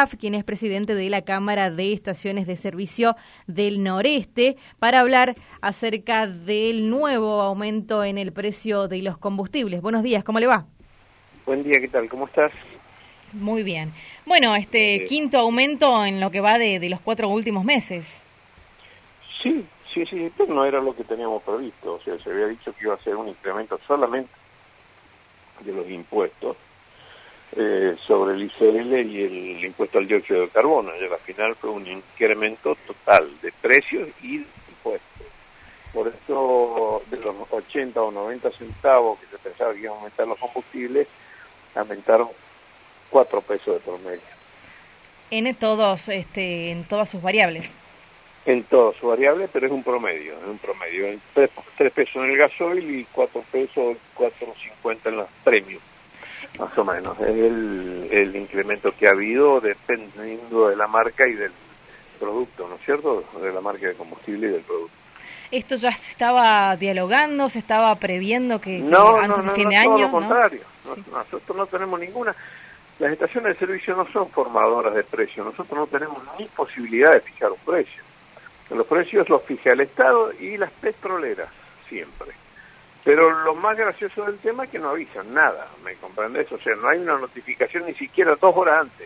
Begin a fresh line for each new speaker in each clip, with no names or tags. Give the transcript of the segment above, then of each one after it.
Graf, quien es presidente de la Cámara de Estaciones de Servicio del Noreste, para hablar acerca del nuevo aumento en el precio de los combustibles. Buenos días, ¿cómo le va?
Buen día, ¿qué tal? ¿Cómo estás?
Muy bien. Bueno, quinto aumento en lo que va de los 4 últimos meses.
Sí, pero no era lo que teníamos previsto. O sea, se había dicho que iba a ser un incremento solamente de los impuestos sobre el ICL y el impuesto al dióxido de carbono. Y al final fue un incremento total de precios y de impuestos. Por eso, de los 80 o 90 centavos que se pensaba que iban a aumentar los combustibles, aumentaron 4 pesos de promedio.
En todas sus variables.
En todas sus variables, pero es un promedio. 3 pesos en el gasoil y 4 pesos, 4.50 en los premios, más o menos. Es el incremento que ha habido dependiendo de la marca y del producto, ¿no es cierto? De la marca de combustible y del producto.
¿Esto ya se estaba dialogando, se estaba previendo que antes de fin de año?
Todo lo contrario.
Sí.
Nosotros no tenemos ninguna... Las estaciones de servicio no son formadoras de precios. Nosotros no tenemos ni posibilidad de fijar un precio. Los precios los fija el Estado y las petroleras, siempre. Pero lo más gracioso del tema es que no avisan nada, ¿me comprendes? O sea, no hay una notificación ni siquiera 2 horas antes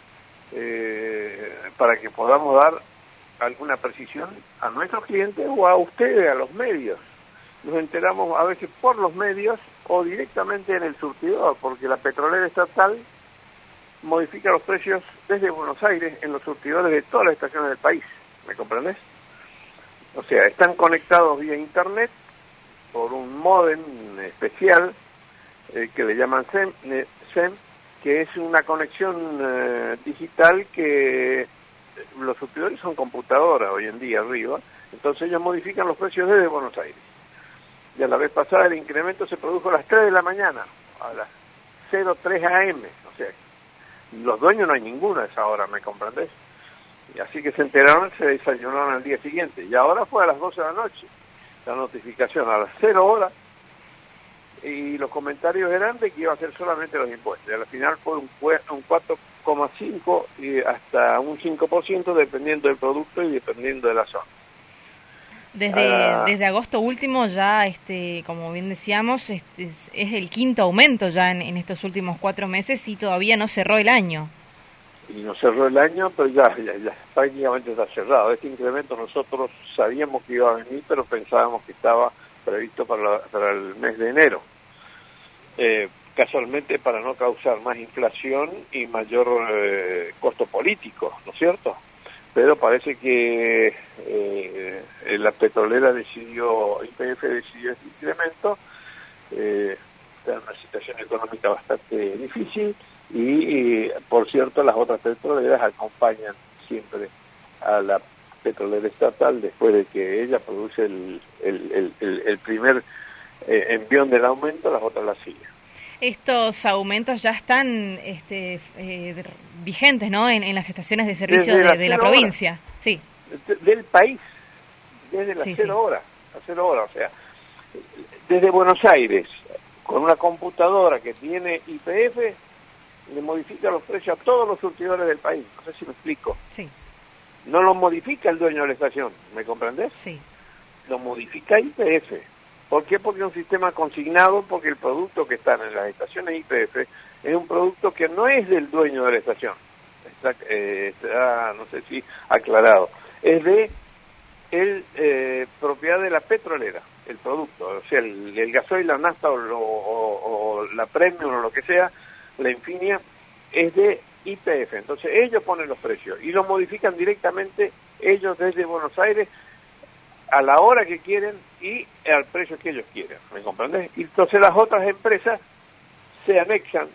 para que podamos dar alguna precisión a nuestros clientes o a ustedes, a los medios. Nos enteramos a veces por los medios o directamente en el surtidor, porque la petrolera estatal modifica los precios desde Buenos Aires en los surtidores de todas las estaciones del país, ¿me comprendes? O sea, están conectados vía internet por un módem especial que le llaman SEM, que es una conexión digital que los surtidores son computadoras hoy en día arriba, entonces ellos modifican los precios desde Buenos Aires. Y a la vez pasada el incremento se produjo a las 3 de la mañana, a las 03 AM, o sea, los dueños no hay ninguno a esa hora, ¿me comprendes? Y así que se enteraron, se desayunaron al día siguiente. Y ahora fue a las 12 de la noche, la notificación a las 0 horas, y los comentarios eran de que iba a ser solamente los impuestos. Y al final fue un 4,5 y hasta un 5%, dependiendo del producto y dependiendo de la zona.
Desde agosto último ya, como bien decíamos, es el quinto aumento ya en estos últimos 4 meses y todavía no cerró el año.
Y no cerró el año, pero ya prácticamente está cerrado. Este incremento nosotros sabíamos que iba a venir, pero pensábamos que estaba previsto para el mes de enero. Casualmente para no causar más inflación y mayor costo político, ¿no es cierto? Pero parece que la petrolera YPF decidió este incremento. Está en una situación económica bastante difícil y por cierto, las otras petroleras acompañan siempre a la petrolera estatal después de que ella produce el primer envión del aumento, las otras la siguen.
Estos aumentos ya están vigentes, ¿no? En las estaciones de servicio de la provincia. Sí.
Del país, desde las 0 horas, a 0 horas, o sea, desde Buenos Aires, con una computadora que tiene YPF, le modifica los precios a todos los surtidores del país. No sé si me explico.
Sí.
No lo modifica el dueño de la estación, ¿me comprendes?
Sí.
Lo modifica YPF. ¿Por qué? Porque es un sistema consignado, porque el producto que está en las estaciones YPF es un producto que no es del dueño de la estación. Está no sé si aclarado. Es de propiedad de la petrolera, el producto. O sea, el gasoil, la nafta o la premium o lo que sea, la Infinia, es de YPF. Entonces ellos ponen los precios y los modifican directamente ellos desde Buenos Aires a la hora que quieren y al precio que ellos quieren, ¿me comprendes? Y entonces las otras empresas se anexan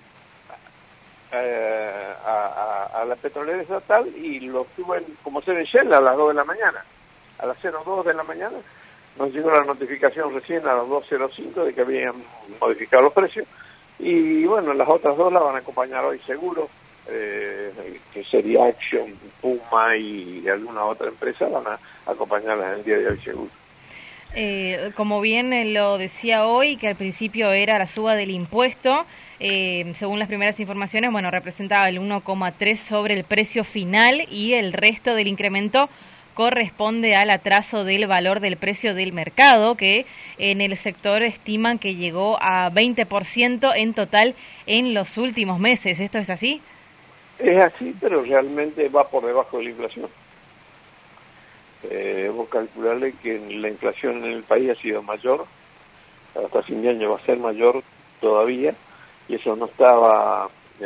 a la petrolera estatal y lo suben como se ve Shell a las 2 de la mañana. A las 02 de la mañana nos llegó la notificación recién a las 2:05 de que habían modificado los precios y bueno, las otras dos las van a acompañar hoy seguro, que sería Action, Puma y alguna otra empresa van a acompañarlas el día de hoy seguro.
Como bien lo decía hoy, que al principio era la suba del impuesto, según las primeras informaciones, bueno, representaba el 1,3 sobre el precio final y el resto del incremento corresponde al atraso del valor del precio del mercado, que en el sector estiman que llegó a 20% en total en los últimos meses. ¿Esto es así?
Es así, pero realmente va por debajo de la inflación. Vos calcularle que la inflación en el país ha sido mayor, hasta fin de año va a ser mayor todavía, y eso no estaba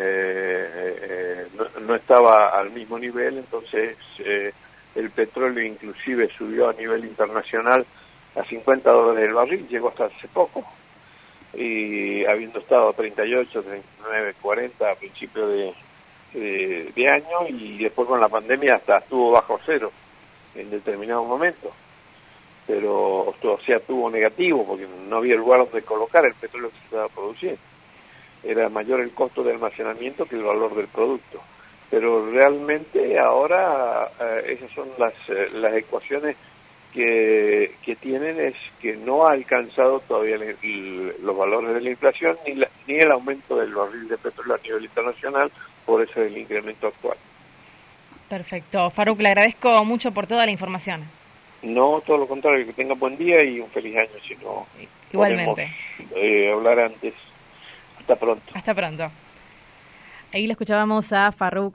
no estaba al mismo nivel. Entonces el petróleo inclusive subió a nivel internacional a $50 el barril, llegó hasta hace poco, y habiendo estado a 38, 39, 40 a principios de año, y después con la pandemia hasta estuvo bajo cero en determinados momentos, pero o sea, tuvo negativo porque no había lugar donde colocar el petróleo que se estaba produciendo. Era mayor el costo de almacenamiento que el valor del producto. Pero realmente ahora esas son las ecuaciones que tienen, es que no ha alcanzado todavía los valores de la inflación ni el aumento del barril de petróleo a nivel internacional, por eso el incremento actual.
Perfecto. Faruk, le agradezco mucho por toda la información.
No, todo lo contrario, que tenga buen día y un feliz año, si no
Igualmente.
podemos hablar antes. Hasta pronto.
Hasta pronto. Ahí lo escuchábamos a Faruk.